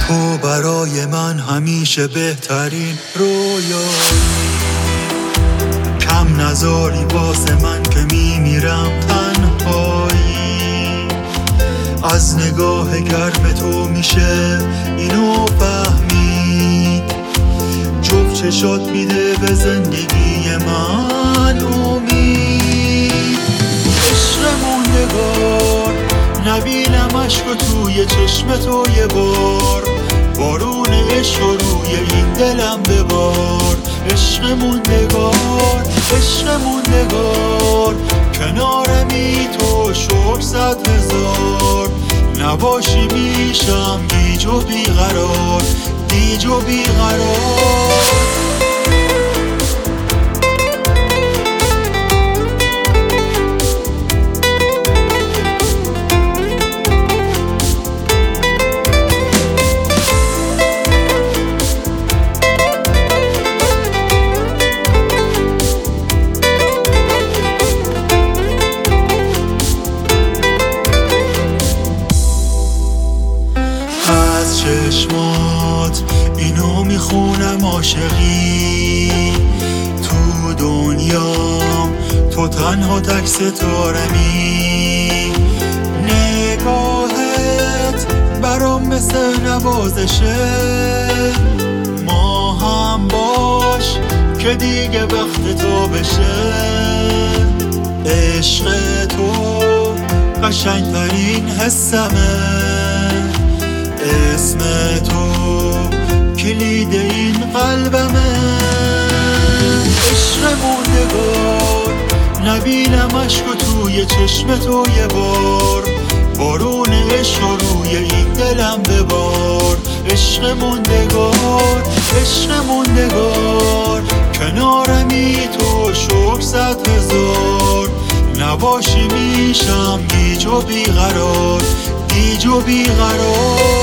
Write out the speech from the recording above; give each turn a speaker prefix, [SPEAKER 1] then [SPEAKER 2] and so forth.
[SPEAKER 1] تو برای من همیشه بهترین رویایی، کم نذاری واسه من که میمیرم تنهایی. از نگاه گرم تو میشه اینو فهمید، جفت چشات میده به زندگی من امید. عشق موندگار نبینم عشق توی چشم تو یه بار، بارون عشق روی این دلم ببار. عشق موندگار، عشق موندگار، کنارمی تو شکر 100,000. نباشی میشم گیج و بیقرار، گیج و بیقرار. چشمات اینو میخونم عاشقی، تو دنیام تو تنها تک ستارمی. نگاهت برام مثل نوازشه، ما هم باش که دیگه وقت تو بشه. عشق تو قشنگترین حسمه، اسم تو کلید این قلبمه. عشق موندگار نبینم عشق توی چشم تو یه بار، بارون عشق روی این دلم ببار. عشق موندگار، عشق موندگار، کنارمی تو شکر 100,000. نباشی میشم گیج و بیقرار، گیج و بیقرار.